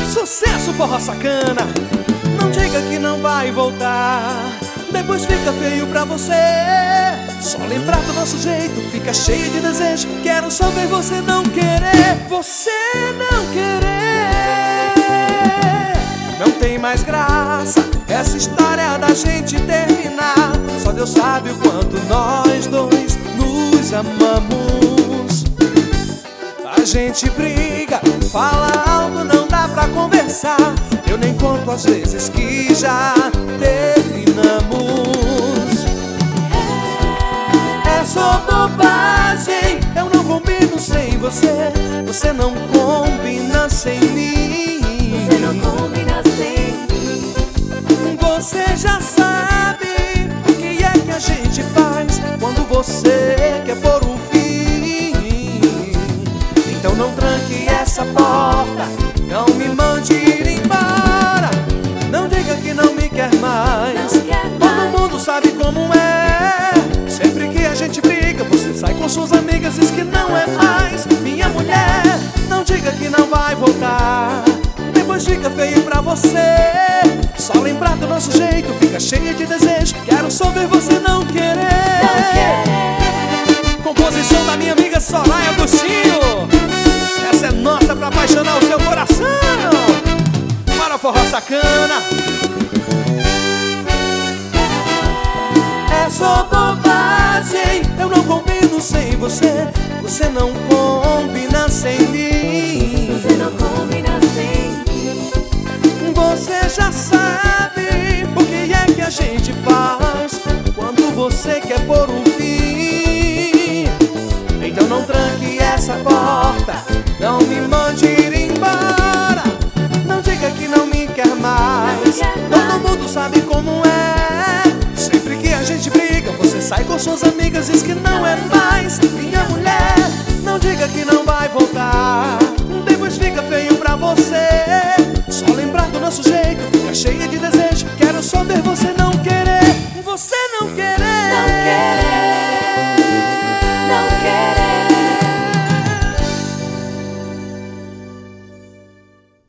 Sucesso, forró sacana. Não diga que não vai voltar, depois fica feio pra você. Só lembrar do nosso jeito fica cheio de desejo. Quero só ver você não querer. Você não querer. Não tem mais graça essa história da gente terminar. Só Deus sabe o quanto nós dois nos amamos. A gente briga, fala alto, não dá pra conversar. Eu nem conto as vezes que já terminamos. É só bobagem, eu não combino sem você. Você não combina sem mim. Você não combina sem mim. Você já sabe o que é que a gente faz quando você quer pôr um fim. Então não tranque essa porta, não me mande ir embora. Não diga que não me quer mais. Todo mundo sabe como é. Sempre que a gente briga, você sai com suas amigas, diz que não é mais minha mulher. Não diga que não vai voltar, depois fica feio pra você. Só lembrar do nosso jeito fica cheia de desejo. Quero só ver você não querer. Composição da minha amiga Soraya Agostinho. Essa é nossa pra apaixonar o seu coração. Para o forró sacana. É só bobagem, eu não combino sem você. Você não combina sem mim. Você não combina sem mim. Você já sabe o que é que a gente faz quando você quer pôr um fim. Então não tranque essa porta, não me mande ir embora. Não diga que não me quer mais. Todo mundo sabe como é. Sempre que a gente briga, você sai com suas amigas, diz que não é mais minha mulher. Não diga que